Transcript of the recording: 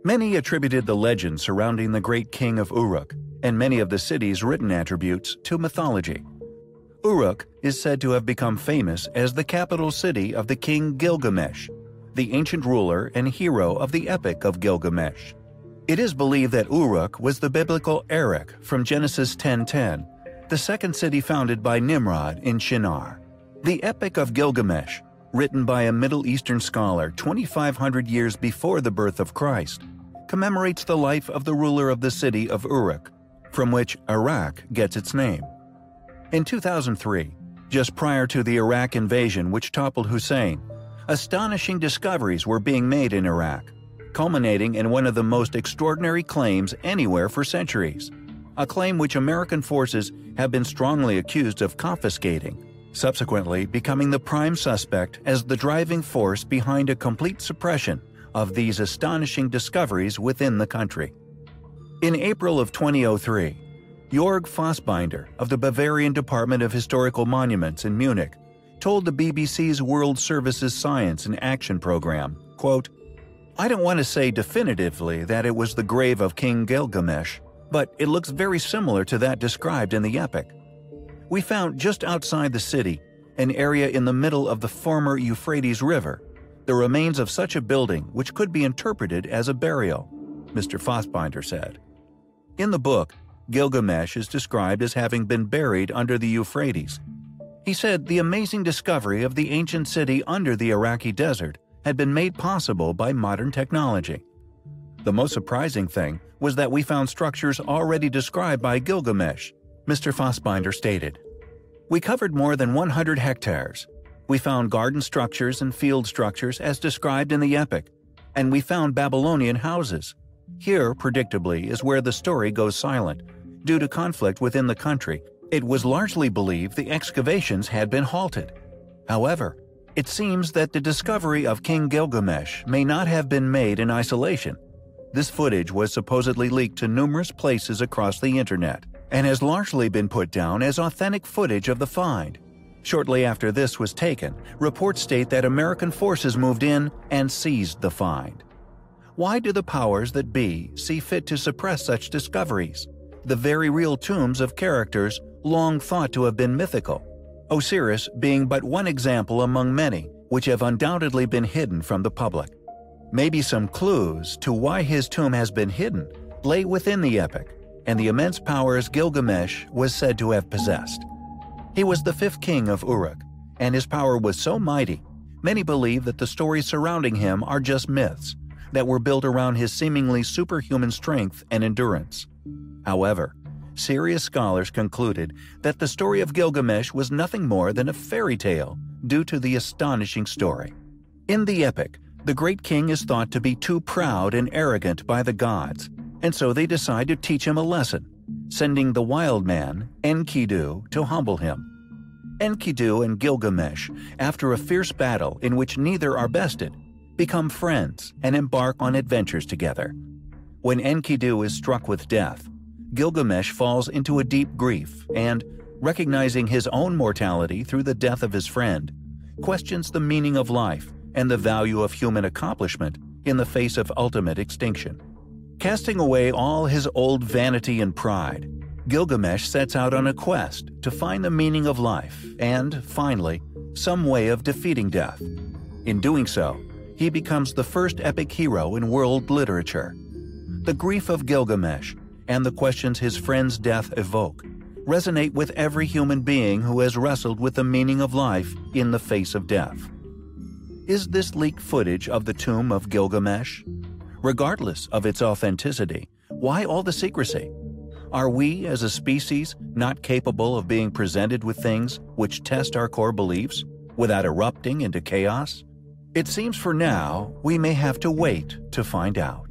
Many attributed the legend surrounding the great king of Uruk and many of the city's written attributes to mythology. Uruk is said to have become famous as the capital city of the king Gilgamesh, the ancient ruler and hero of the Epic of Gilgamesh. It is believed that Uruk was the biblical Erech from Genesis 10:10, the second city founded by Nimrod in Shinar. The Epic of Gilgamesh, written by a Middle Eastern scholar 2,500 years before the birth of Christ, commemorates the life of the ruler of the city of Uruk, from which Iraq gets its name. In 2003, just prior to the Iraq invasion which toppled Hussein, astonishing discoveries were being made in Iraq, culminating in one of the most extraordinary claims anywhere for centuries, a claim which American forces have been strongly accused of confiscating, subsequently becoming the prime suspect as the driving force behind a complete suppression of these astonishing discoveries within the country. In April of 2003, Jörg Fassbinder of the Bavarian Department of Historical Monuments in Munich told the BBC's World Services Science and Action program, quote, "I don't want to say definitively that it was the grave of King Gilgamesh, but it looks very similar to that described in the epic. We found just outside the city, an area in the middle of the former Euphrates River, the remains of such a building which could be interpreted as a burial," Mr. Fassbinder said. In the book, Gilgamesh is described as having been buried under the Euphrates. He said the amazing discovery of the ancient city under the Iraqi desert had been made possible by modern technology. The most surprising thing was that we found structures already described by Gilgamesh, Mr. Fassbinder stated. "We covered more than 100 hectares. We found garden structures and field structures as described in the epic, and we found Babylonian houses. Here, predictably, is where the story goes silent. Due to conflict within the country, it was largely believed the excavations had been halted. However, it seems that the discovery of King Gilgamesh may not have been made in isolation. This footage was supposedly leaked to numerous places across the internet and has largely been put down as authentic footage of the find. Shortly after this was taken, reports state that American forces moved in and seized the find. Why do the powers that be see fit to suppress such discoveries? The very real tombs of characters long thought to have been mythical, Osiris being but one example among many which have undoubtedly been hidden from the public. Maybe some clues to why his tomb has been hidden lay within the epic and the immense powers Gilgamesh was said to have possessed. He was the fifth king of Uruk, and his power was so mighty, many believe that the stories surrounding him are just myths that were built around his seemingly superhuman strength and endurance. However, serious scholars concluded that the story of Gilgamesh was nothing more than a fairy tale due to the astonishing story. In the epic, the great king is thought to be too proud and arrogant by the gods, and so they decide to teach him a lesson, sending the wild man, Enkidu, to humble him. Enkidu and Gilgamesh, after a fierce battle in which neither are bested, become friends and embark on adventures together. When Enkidu is struck with death, Gilgamesh falls into a deep grief and, recognizing his own mortality through the death of his friend, questions the meaning of life and the value of human accomplishment in the face of ultimate extinction. Casting away all his old vanity and pride, Gilgamesh sets out on a quest to find the meaning of life and, finally, some way of defeating death. In doing so, he becomes the first epic hero in world literature. The grief of Gilgamesh and the questions his friend's death evoke resonate with every human being who has wrestled with the meaning of life in the face of death. Is this leaked footage of the tomb of Gilgamesh? Regardless of its authenticity, why all the secrecy? Are we, as a species, not capable of being presented with things which test our core beliefs without erupting into chaos? It seems for now we may have to wait to find out.